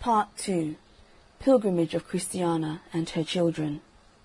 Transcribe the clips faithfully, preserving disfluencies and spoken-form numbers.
Part two. Pilgrimage of Christiana and her children.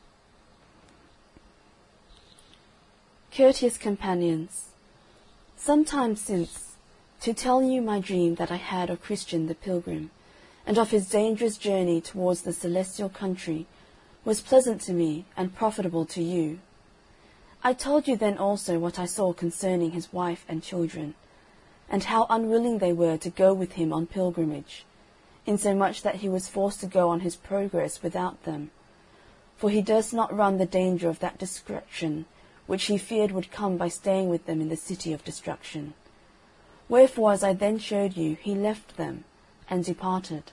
Courteous companions, some time since, to tell you my dream that I had of Christian the Pilgrim, and of his dangerous journey towards the celestial country, was pleasant to me and profitable to you. I told you then also what I saw concerning his wife and children, and how unwilling they were to go with him on pilgrimage, insomuch that he was forced to go on his progress without them, for he durst not run the danger of that destruction which he feared would come by staying with them in the city of destruction. Wherefore, as I then showed you, he left them, and departed.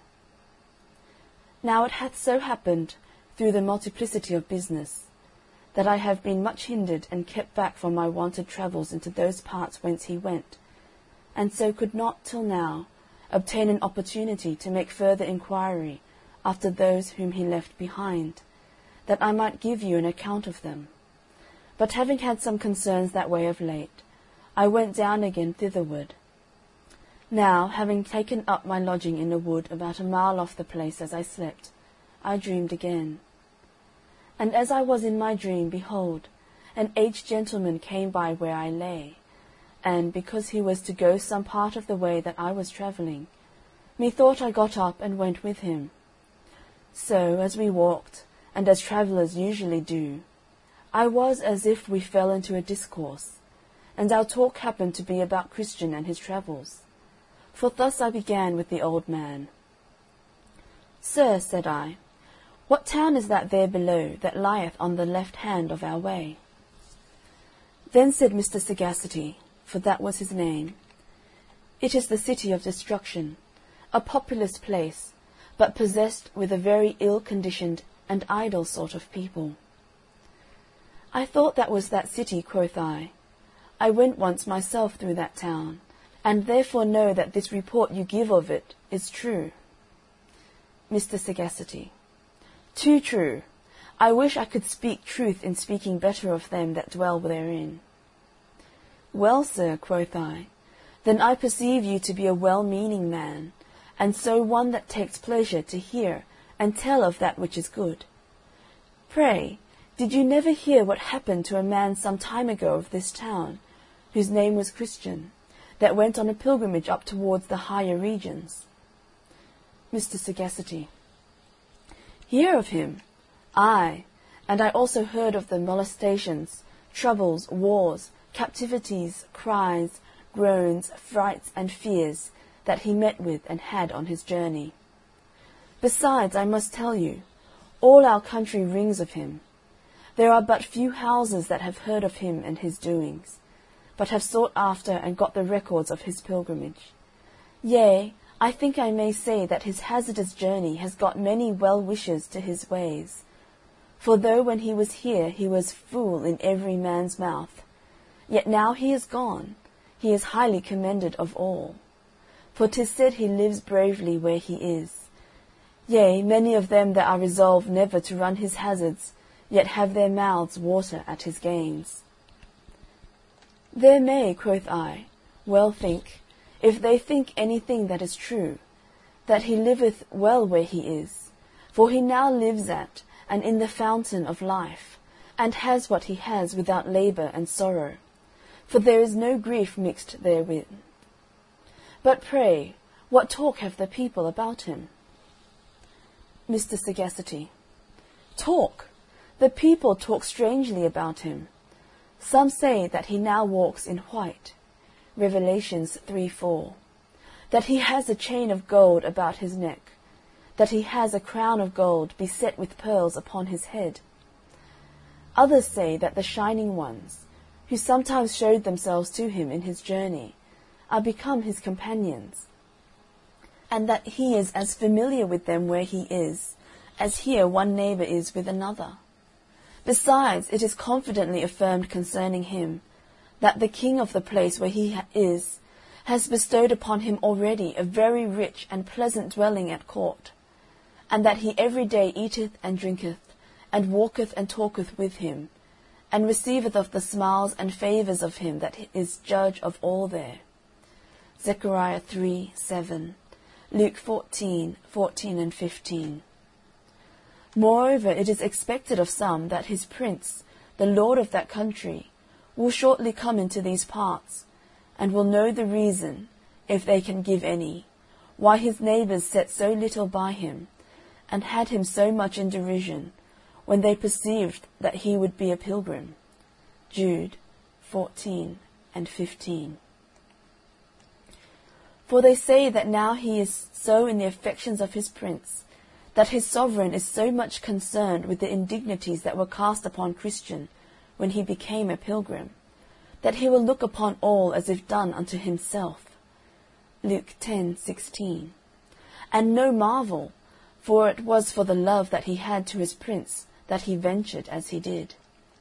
Now it hath so happened, through the multiplicity of business, that I have been much hindered and kept back from my wonted travels into those parts whence he went, and so could not, till now, obtain an opportunity to make further inquiry after those whom he left behind, that I might give you an account of them. But having had some concerns that way of late, I went down again thitherward. Now, having taken up my lodging in a wood about a mile off the place as I slept, I dreamed again. And as I was in my dream, behold, an aged gentleman came by where I lay, and, because he was to go some part of the way that I was travelling, methought I got up and went with him. So, as we walked, and as travellers usually do, I was as if we fell into a discourse, and our talk happened to be about Christian and his travels. For thus I began with the old man. Sir, said I, what town is that there below, that lieth on the left hand of our way? Then said Mister Sagacity, for that was his name, it is the city of destruction, a populous place, but possessed with a very ill-conditioned and idle sort of people. I thought that was that city, quoth I. I went once myself through that town, and therefore know that this report you give of it is true. Mister Sagacity. Too true. I wish I could speak truth in speaking better of them that dwell therein. Well, sir, quoth I, then I perceive you to be a well-meaning man, and so one that takes pleasure to hear and tell of that which is good. Pray, did you never hear what happened to a man some time ago of this town, whose name was Christian, that went on a pilgrimage up towards the higher regions? Mister Sagacity. Hear of him? Aye, and I also heard of the molestations, troubles, wars, captivities, cries, groans, frights, and fears that he met with and had on his journey. Besides, I must tell you, all our country rings of him. There are but few houses that have heard of him and his doings, but have sought after and got the records of his pilgrimage. Yea, I think I may say that his hazardous journey has got many well-wishers to his ways. For though when he was here he was fool in every man's mouth, yet now he is gone, he is highly commended of all. For 'tis said he lives bravely where he is. Yea, many of them that are resolved never to run his hazards, yet have their mouths water at his gains. There may, quoth I, well think, if they think anything that is true, that he liveth well where he is, for he now lives at and in the fountain of life, and has what he has without labour and sorrow, for there is no grief mixed therewith. But pray, what talk have the people about him? Mister Sagacity. Talk! The people talk strangely about him. Some say that he now walks in white, Revelations three four, that he has a chain of gold about his neck, that he has a crown of gold beset with pearls upon his head. Others say that the shining ones, who sometimes showed themselves to him in his journey, are become his companions, and that he is as familiar with them where he is, as here one neighbour is with another. Besides, it is confidently affirmed concerning him, that the king of the place where he is has bestowed upon him already a very rich and pleasant dwelling at court, and that he every day eateth and drinketh, and walketh and talketh with him, and receiveth of the smiles and favours of him that is judge of all there. Zechariah three seven. Luke fourteen, fourteen and fifteen. Moreover, it is expected of some that his prince, the lord of that country, will shortly come into these parts, and will know the reason, if they can give any, why his neighbours set so little by him, and had him so much in derision, when they perceived that he would be a pilgrim. Jude fourteen and fifteen. For they say that now he is so in the affections of his prince, that his sovereign is so much concerned with the indignities that were cast upon Christian when he became a pilgrim, that he will look upon all as if done unto himself. Luke ten sixteen. And no marvel, for it was for the love that he had to his prince that he ventured as he did.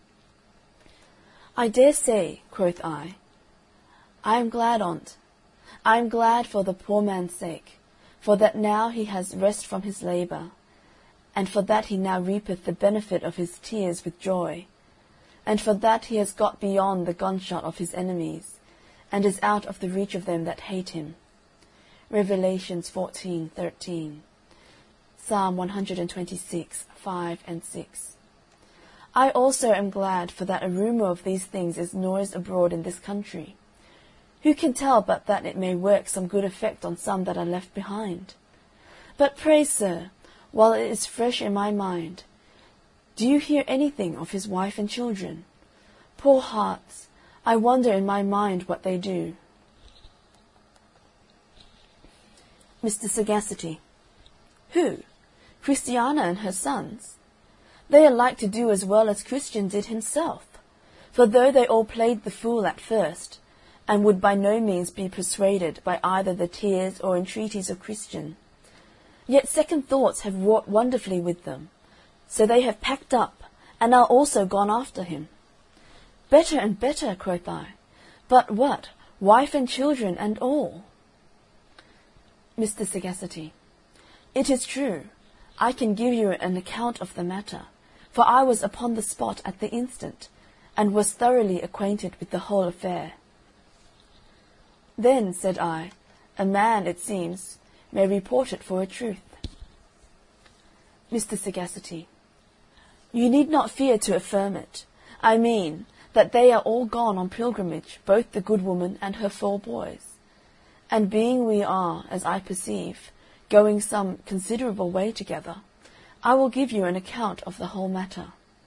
I dare say, quoth I, I am glad on't. I am glad for the poor man's sake, for that now he has rest from his labour, and for that he now reapeth the benefit of his tears with joy, and for that he has got beyond the gunshot of his enemies, and is out of the reach of them that hate him. Revelations fourteen thirteen. Psalm one twenty-six, five and six. I also am glad, for that a rumour of these things is noised abroad in this country. Who can tell but that it may work some good effect on some that are left behind? But pray, sir, while it is fresh in my mind, do you hear anything of his wife and children? Poor hearts, I wonder in my mind what they do. Mister Sagacity. Who? Christiana and her sons? They are like to do as well as Christian did himself, for though they all played the fool at first, and would by no means be persuaded by either the tears or entreaties of Christian, yet second thoughts have wrought wonderfully with them, so they have packed up, and are also gone after him. Better and better, quoth I, but what, wife and children and all? Mister Sagacity. It is true, I can give you an account of the matter, for I was upon the spot at the instant, and was thoroughly acquainted with the whole affair. Then, said I, a man, it seems, may report it for a truth. Mister Sagacity. You need not fear to affirm it. I mean, that they are all gone on pilgrimage, both the good woman and her four boys. And being we are, as I perceive, going some considerable way together, I will give you an account of the whole matter.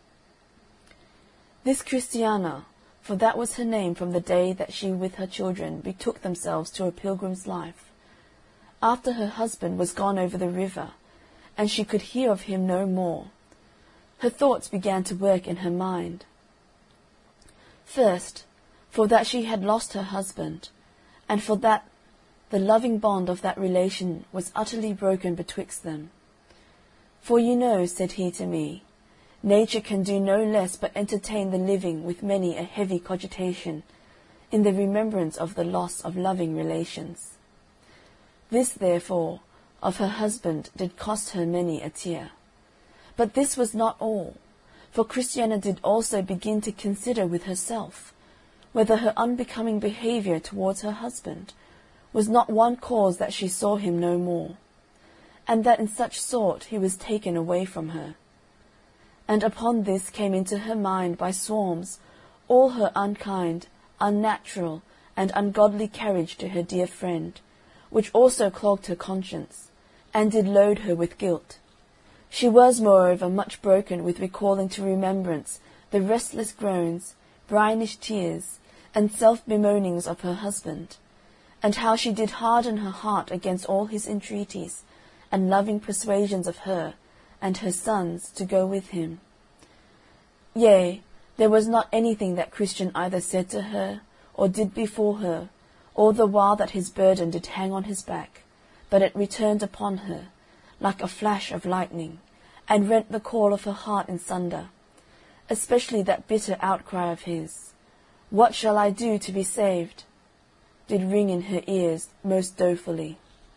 This Christiana, for that was her name from the day that she with her children betook themselves to a pilgrim's life, after her husband was gone over the river, and she could hear of him no more, her thoughts began to work in her mind. First, for that she had lost her husband, and for that the loving bond of that relation was utterly broken betwixt them. For you know, said he to me, nature can do no less but entertain the living with many a heavy cogitation, in the remembrance of the loss of loving relations. This, therefore, of her husband did cost her many a tear. But this was not all, for Christiana did also begin to consider with herself, whether her unbecoming behaviour towards her husband was not one cause that she saw him no more, and that in such sort he was taken away from her. And upon this came into her mind by swarms all her unkind, unnatural, and ungodly carriage to her dear friend, which also clogged her conscience, and did load her with guilt. She was, moreover, much broken with recalling to remembrance the restless groans, brinish tears, and self-bemoanings of her husband, and how she did harden her heart against all his entreaties, and loving persuasions of her and her sons to go with him. Yea, there was not anything that Christian either said to her, or did before her, all the while that his burden did hang on his back, but it returned upon her, like a flash of lightning, and rent the core of her heart in sunder, especially that bitter outcry of his, What shall I do to be saved? Did ring in her ears most dolefully.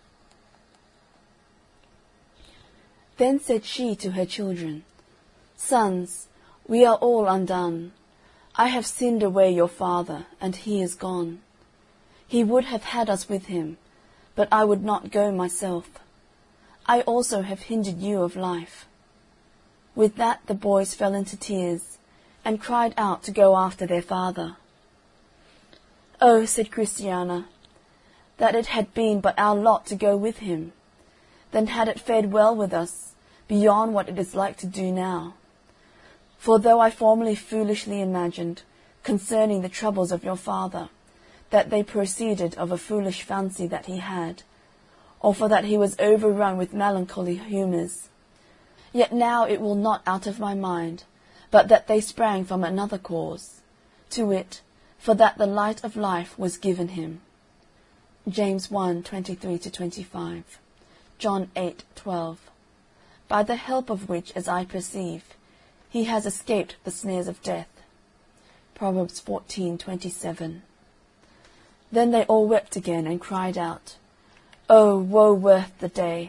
Then said she to her children, Sons, we are all undone. I have sinned away your father, and he is gone. He would have had us with him, but I would not go myself. I also have hindered you of life." With that the boys fell into tears, and cried out to go after their father. "Oh," said Christiana, "that it had been but our lot to go with him! Then had it fared well with us, beyond what it is like to do now. For though I formerly foolishly imagined, concerning the troubles of your father, that they proceeded of a foolish fancy that he had, or for that he was overrun with melancholy humours, yet now it will not out of my mind, but that they sprang from another cause, to wit, for that the light of life was given him." James one, twenty-three to twenty-five. John eight, twelve. "By the help of which, as I perceive, he has escaped the snares of death." Proverbs fourteen, twenty-seven. Then they all wept again, and cried out, "Oh, woe worth the day!"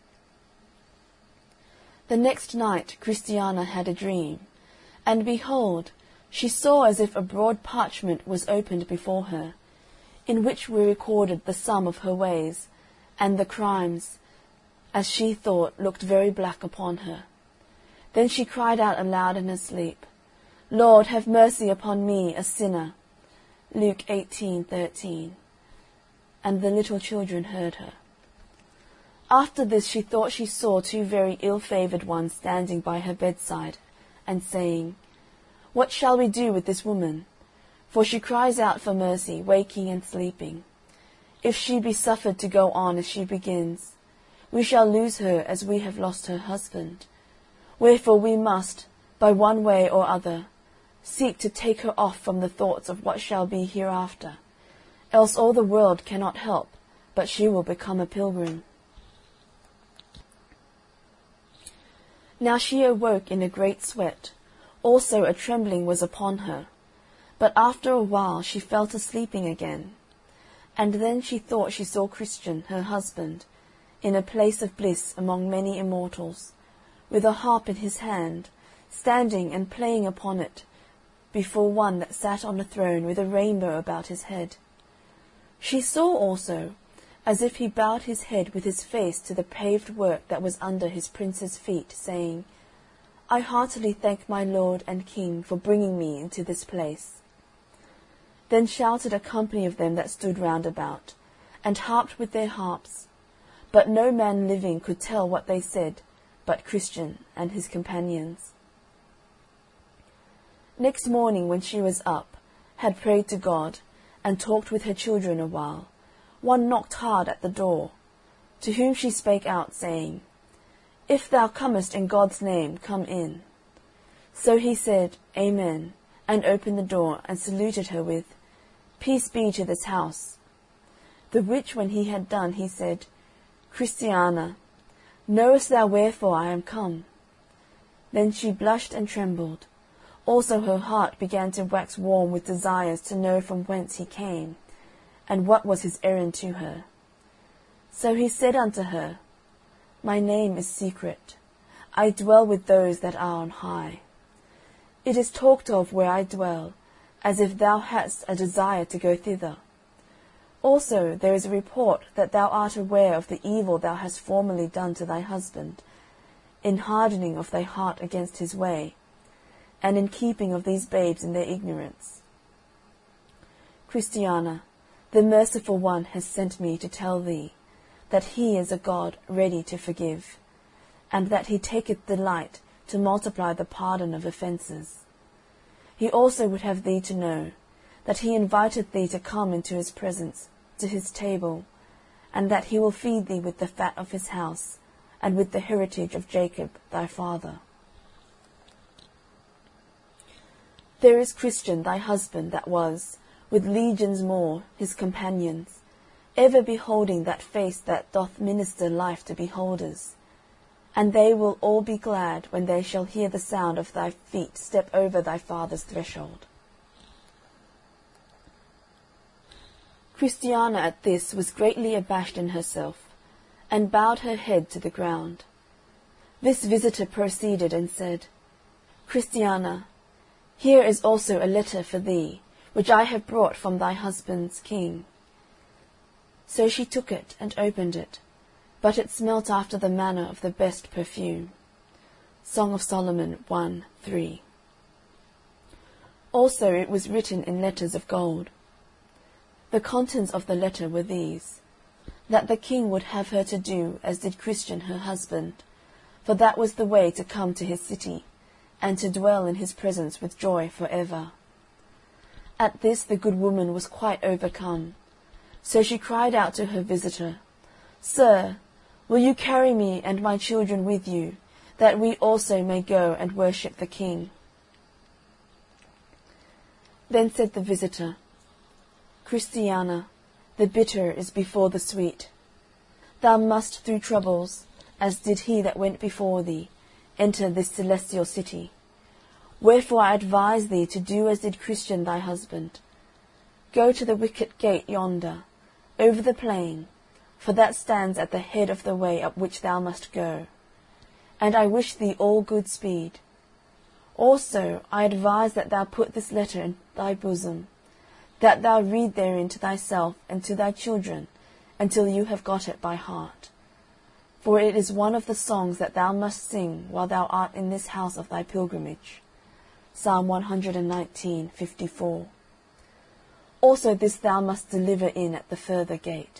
The next night Christiana had a dream, and behold, she saw as if a broad parchment was opened before her, in which were recorded the sum of her ways, and the crimes, as she thought, looked very black upon her. Then she cried out aloud in her sleep, "Lord, have mercy upon me, a sinner." Luke eighteen, thirteen. And the little children heard her. After this she thought she saw two very ill-favoured ones standing by her bedside, and saying, "What shall we do with this woman? For she cries out for mercy, waking and sleeping. If she be suffered to go on as she begins, we shall lose her as we have lost her husband. Wherefore we must, by one way or other, seek to take her off from the thoughts of what shall be hereafter, else all the world cannot help, but she will become a pilgrim." Now she awoke in a great sweat, also a trembling was upon her, but after a while she fell to sleeping again. And then she thought she saw Christian, her husband, in a place of bliss among many immortals, with a harp in his hand, standing and playing upon it before one that sat on a throne with a rainbow about his head. She saw also, as if he bowed his head with his face to the paved work that was under his prince's feet, saying, "I heartily thank my lord and king for bringing me into this place." Then shouted a company of them that stood round about, and harped with their harps, but no man living could tell what they said, but Christian and his companions. Next morning when she was up, had prayed to God, and talked with her children a while, one knocked hard at the door, to whom she spake out, saying, "If thou comest in God's name, come in." So he said, "Amen," and opened the door, and saluted her with, "Peace be to this house." The which when he had done, he said, "Christiana, knowest thou wherefore I am come?" Then she blushed and trembled. Also her heart began to wax warm with desires to know from whence he came, and what was his errand to her. So he said unto her, "My name is Secret. I dwell with those that are on high. It is talked of where I dwell, as if thou hadst a desire to go thither. Also there is a report that thou art aware of the evil thou hast formerly done to thy husband, in hardening of thy heart against his way, and in keeping of these babes in their ignorance. Christiana, the merciful one has sent me to tell thee that he is a God ready to forgive, and that he taketh delight to multiply the pardon of offences. He also would have thee to know that he inviteth thee to come into his presence, to his table, and that he will feed thee with the fat of his house, and with the heritage of Jacob thy father. There is Christian thy husband that was, with legions more, his companions, ever beholding that face that doth minister life to beholders, and they will all be glad when they shall hear the sound of thy feet step over thy father's threshold." Christiana at this was greatly abashed in herself, and bowed her head to the ground. This visitor proceeded and said, "Christiana, here is also a letter for thee, which I have brought from thy husband's king." So she took it and opened it, but it smelt after the manner of the best perfume. Song of Solomon one three. Also it was written in letters of gold. The contents of the letter were these, that the king would have her to do as did Christian her husband, for that was the way to come to his city, and to dwell in his presence with joy for ever. At this the good woman was quite overcome. So she cried out to her visitor, Sir, will you carry me and my children with you, that we also may go and worship the king? Then said the visitor, Christiana, the bitter is before the sweet. Thou must through troubles, as did he that went before thee, enter this celestial city. Wherefore I advise thee to do as did Christian thy husband. Go to the wicket gate yonder, over the plain, for that stands at the head of the way up which thou must go. And I wish thee all good speed. Also I advise that thou put this letter in thy bosom, that thou read therein to thyself and to thy children, until you have got it by heart. For it is one of the songs that thou must sing while thou art in this house of thy pilgrimage. Psalm one nineteen fifty-four. Also this thou must deliver in at the further gate.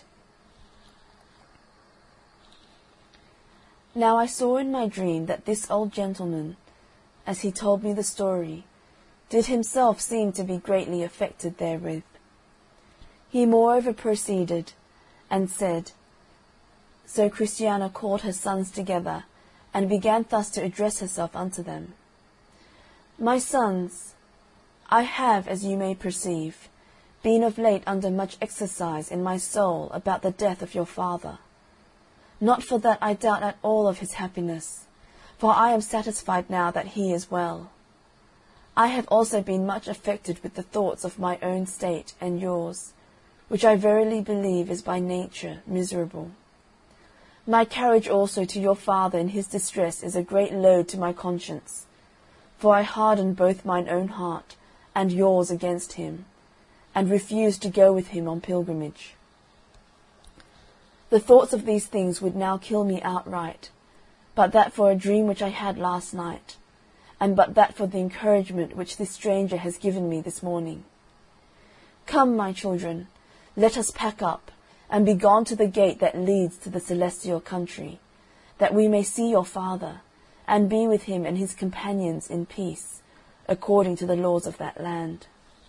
Now I saw in my dream that this old gentleman, as he told me the story, did himself seem to be greatly affected therewith. He moreover proceeded, and said, So Christiana called her sons together, and began thus to address herself unto them. My sons, I have, as you may perceive, been of late under much exercise in my soul about the death of your father. Not for that I doubt at all of his happiness, for I am satisfied now that he is well. I have also been much affected with the thoughts of my own state and yours, which I verily believe is by nature miserable. My carriage also to your father in his distress is a great load to my conscience, for I harden both mine own heart and yours against him, and refuse to go with him on pilgrimage. The thoughts of these things would now kill me outright, but that for a dream which I had last night, and but that for the encouragement which this stranger has given me this morning. Come, my children, let us pack up, and be gone to the gate that leads to the celestial country, that we may see your father, and be with him and his companions in peace, according to the laws of that land.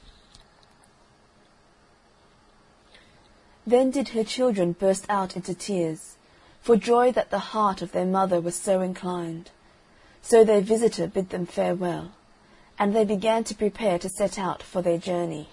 Then did her children burst out into tears, for joy that the heart of their mother was so inclined. So their visitor bid them farewell, and they began to prepare to set out for their journey.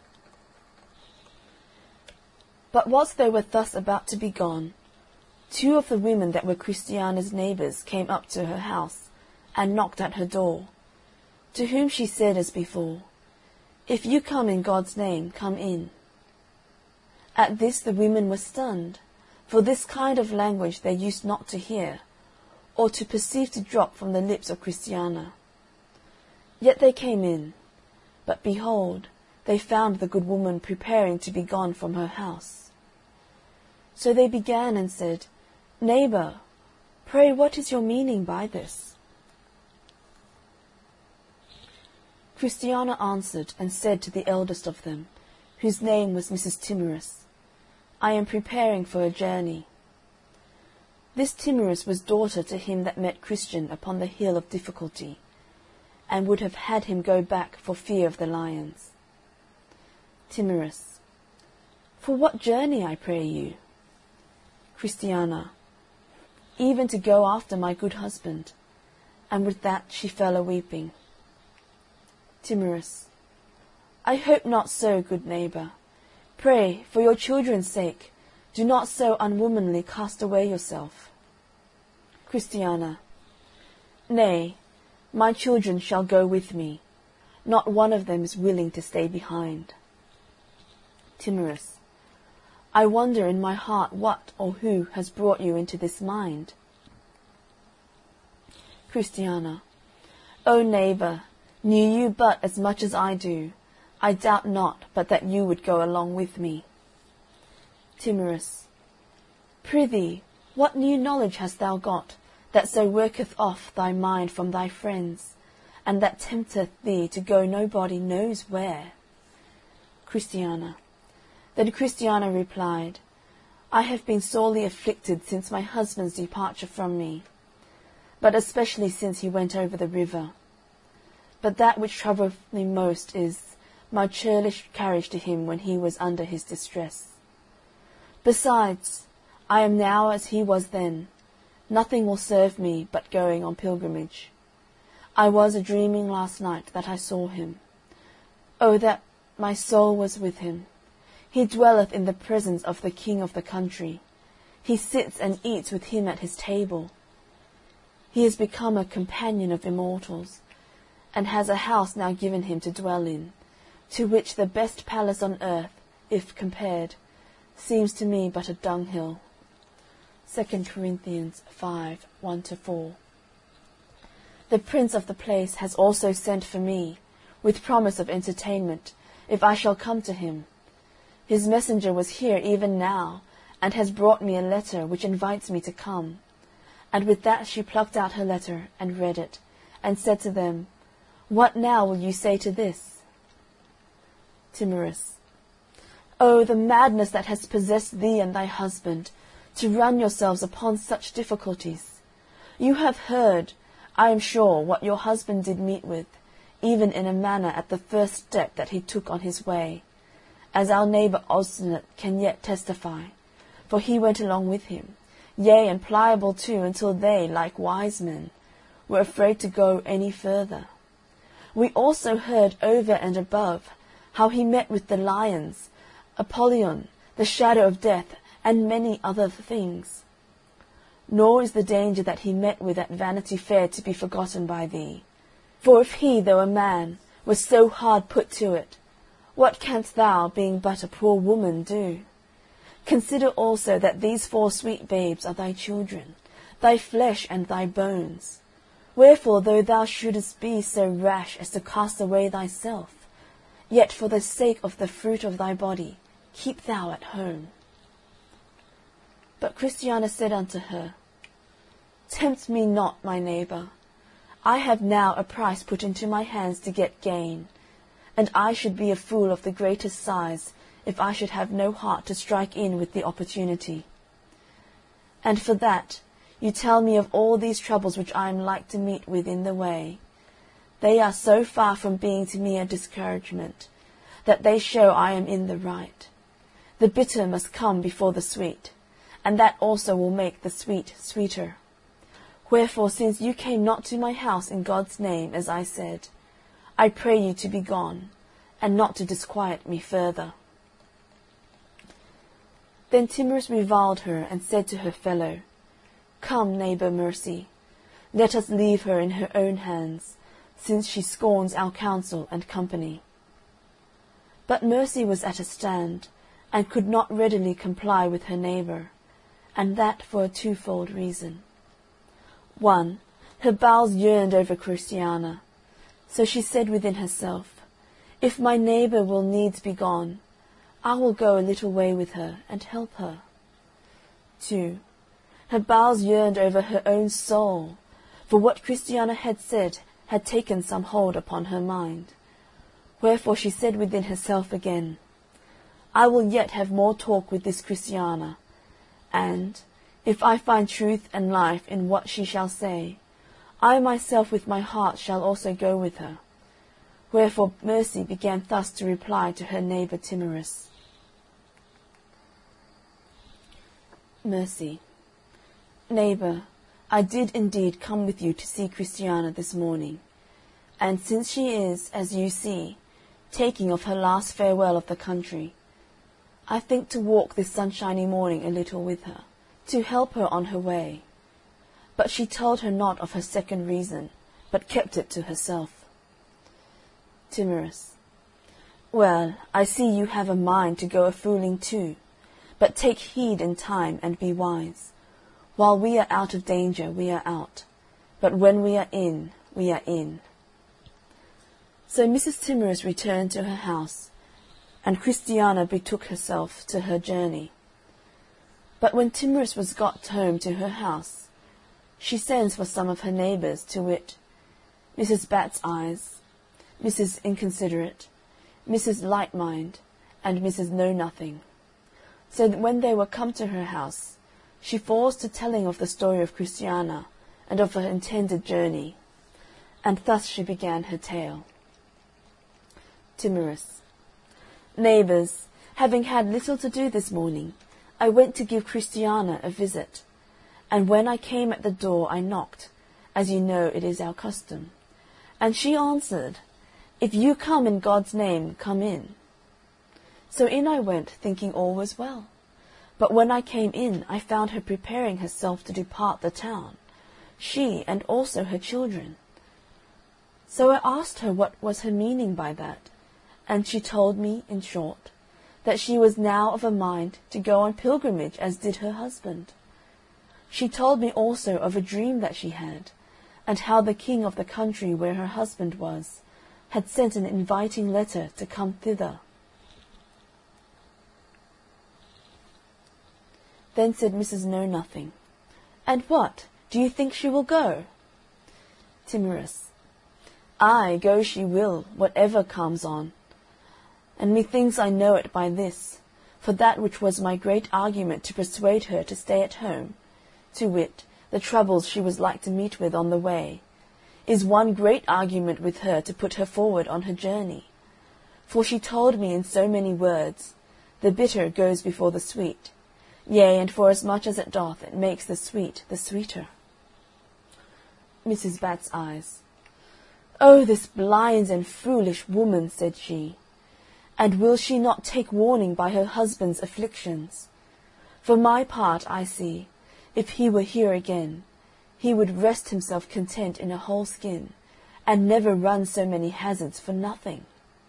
But whilst they were thus about to be gone, two of the women that were Christiana's neighbours came up to her house, and knocked at her door, to whom she said as before, If you come in God's name, come in. At this the women were stunned, for this kind of language they used not to hear, or to perceive to drop from the lips of Christiana. Yet they came in, but behold, they found the good woman preparing to be gone from her house. So they began and said, Neighbour, pray what is your meaning by this? Christiana answered and said to the eldest of them, whose name was Missus Timorous, I am preparing for a journey. This Timorous was daughter to him that met Christian upon the hill of Difficulty, and would have had him go back for fear of the lions. Timorous. For what journey, I pray you? Christiana. Even to go after my good husband. And with that she fell a-weeping. Timorous. I hope not so, good neighbour. Pray, for your children's sake, do not so unwomanly cast away yourself. Christiana. Nay, my children shall go with me. Not one of them is willing to stay behind. Timorous. I wonder in my heart what or who has brought you into this mind. Christiana. O neighbour, knew you but as much as I do, I doubt not but that you would go along with me. Timorous. Prithee, what new knowledge hast thou got, that so worketh off thy mind from thy friends, and that tempteth thee to go nobody knows where? Christiana. Then Christiana replied, I have been sorely afflicted since my husband's departure from me, but especially since he went over the river. But that which troubleth me most is my churlish carriage to him when he was under his distress. Besides, I am now as he was then. Nothing will serve me but going on pilgrimage. I was a dreaming last night that I saw him. Oh, that my soul was with him! He dwelleth in the presence of the king of the country. He sits and eats with him at his table. He is become a companion of immortals, and has a house now given him to dwell in, to which the best palace on earth, if compared, seems to me but a dunghill. Second Corinthians five, one to four. The prince of the place has also sent for me, with promise of entertainment, if I shall come to him. His messenger was here even now, and has brought me a letter which invites me to come. And with that she plucked out her letter, and read it, and said to them, What now will you say to this? Timorous. Oh, the madness that has possessed thee and thy husband, to run yourselves upon such difficulties! You have heard, I am sure, what your husband did meet with, even in a manner at the first step that he took on his way, as our neighbour Obstinate can yet testify, for he went along with him, yea, and Pliable too, until they, like wise men, were afraid to go any further. We also heard over and above how he met with the lions, Apollyon, the shadow of death, and many other things. Nor is the danger that he met with at Vanity Fair to be forgotten by thee. For if he, though a man, was so hard put to it, what canst thou, being but a poor woman, do? Consider also that these four sweet babes are thy children, thy flesh and thy bones. Wherefore, though thou shouldest be so rash as to cast away thyself, yet for the sake of the fruit of thy body keep thou at home. But Christiana said unto her, Tempt me not, my neighbour. I have now a price put into my hands to get gain, and I should be a fool of the greatest size if I should have no heart to strike in with the opportunity. And for that, you tell me of all these troubles which I am like to meet with in the way. They are so far from being to me a discouragement, that they show I am in the right. The bitter must come before the sweet, and that also will make the sweet sweeter. Wherefore, since you came not to my house in God's name, as I said, I pray you to be gone, and not to disquiet me further. Then Timorous reviled her, and said to her fellow, Come, neighbour Mercy, let us leave her in her own hands, since she scorns our counsel and company. But Mercy was at a stand, and could not readily comply with her neighbour, and that for a twofold reason. One, her bowels yearned over Christiana, so she said within herself, If my neighbour will needs be gone, I will go a little way with her, and help her. Two, her bowels yearned over her own soul, for what Christiana had said had taken some hold upon her mind. Wherefore she said within herself again, I will yet have more talk with this Christiana, and, if I find truth and life in what she shall say, I myself with my heart shall also go with her. Wherefore Mercy began thus to reply to her neighbour Timorous. Mercy. Neighbour, I did indeed come with you to see Christiana this morning, and since she is, as you see, taking of her last farewell of the country, I think to walk this sunshiny morning a little with her, to help her on her way. But she told her not of her second reason, but kept it to herself. Timorous. Well, I see you have a mind to go a-fooling too, but take heed in time and be wise. While we are out of danger, we are out, but when we are in, we are in. So Missus Timorous returned to her house, and Christiana betook herself to her journey. But when Timorous was got home to her house, she sends for some of her neighbours, to wit, Missus Bat's Eyes, Missus Inconsiderate, Missus Lightmind, and Missus Know-Nothing. So that when they were come to her house, she falls to telling of the story of Christiana, and of her intended journey, and thus she began her tale. Timorous. Neighbours, having had little to do this morning, I went to give Christiana a visit, and when I came at the door I knocked, as you know it is our custom, and she answered, If you come in God's name, come in. So in I went, thinking all was well. But when I came in, I found her preparing herself to depart the town, she and also her children. So I asked her what was her meaning by that, and she told me, in short, that she was now of a mind to go on pilgrimage as did her husband. She told me also of a dream that she had, and how the king of the country where her husband was had sent an inviting letter to come thither. Then said Missus Know-Nothing, And what, do you think she will go? Timorous. Ay, go she will, whatever comes on. And methinks I know it by this, for that which was my great argument to persuade her to stay at home, to wit, the troubles she was like to meet with on the way, is one great argument with her to put her forward on her journey. For she told me in so many words, the bitter goes before the sweet, yea, and forasmuch as it doth, it makes the sweet the sweeter. Missus Bat's Eyes. Oh, this blind and foolish woman, said she, and will she not take warning by her husband's afflictions? For my part, I see, if he were here again, he would rest himself content in a whole skin, and never run so many hazards for nothing.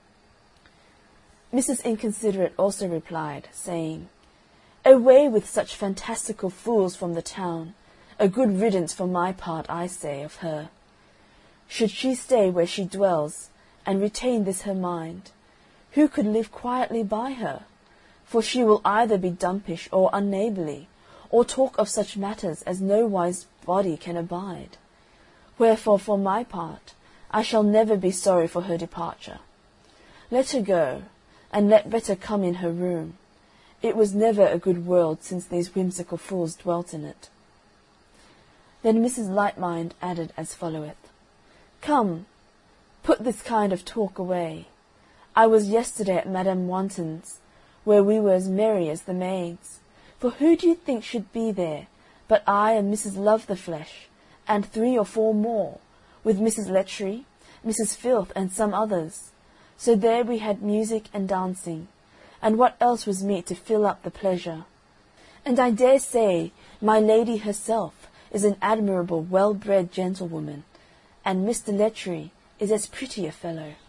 Missus Inconsiderate also replied, saying, Away with such fantastical fools from the town, a good riddance for my part, I say, of her. Should she stay where she dwells, and retain this her mind, who could live quietly by her? For she will either be dumpish or unneighbourly, or talk of such matters as no wise body can abide. Wherefore, for my part, I shall never be sorry for her departure. Let her go, and let better come in her room. It was never a good world since these whimsical fools dwelt in it. Then Missus Lightmind added as followeth, Come, put this kind of talk away. I was yesterday at Madame Wanton's, where we were as merry as the maids. For who do you think should be there, but I and Missus Love-the-Flesh, and three or four more, with Missus Letchery, Missus Filth, and some others. So there we had music and dancing, and what else was meet to fill up the pleasure? And I dare say my lady herself is an admirable well-bred gentlewoman, and Mister Letchery is as pretty a fellow.